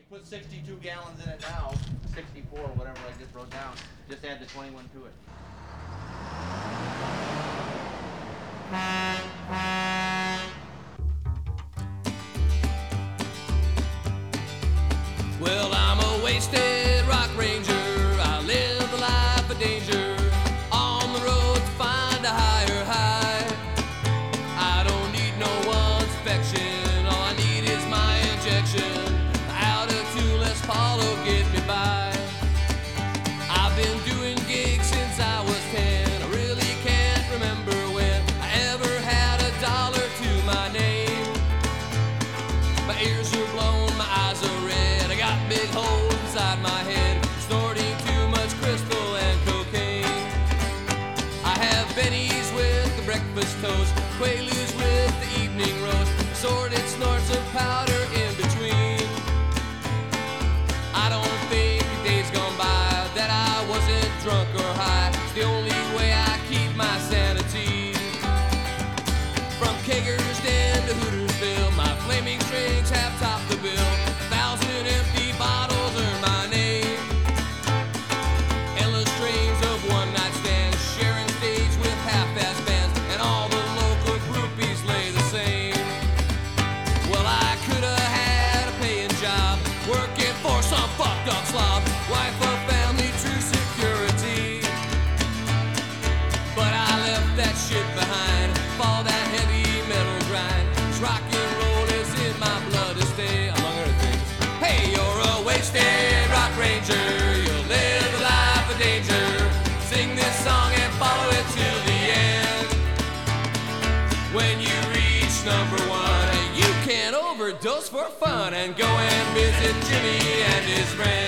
put 62 gallons in it now, 64, whatever I just wrote down. Just add the 21 to it. Well, I'm a wasted rock ranger. I live a life of danger, on the road to find a higher high. I don't need no one's affection, all I need is my injection. Out of tune, Les Paul will get me by. I've been doing gigs since I was 10. I really can't remember when I ever had a dollar to my name. My ears are blown, my eyes are red, I got big holes inside my head, snorting too much crystal and cocaine. I have Benny's with the breakfast toast, Quaaludes with the evening roast, assorted snorts of powder in between. I don't think a day's gone by that I wasn't drunk or high. It's the only way I keep my sanity. From Kager's Den to Hootersville, my flaming strings have topped the bill. 1,000 empty bottles earn my name. Endless strings of one-night stands, sharing stage with half-ass bands, and all the local groupies lay the same. Well, I could have had a paying job, working for some fucked up slob, wife of family, true security. But I left that shit behind, fall that heavy metal grind. 'Cause rock and roll is in my blood to stay, among other things. Hey, you're a wasted rock ranger, you'll live a life of danger. Sing this song and follow it till the end. When you reach number one, you can overdose for fun and go and visit Jimmy and his friends.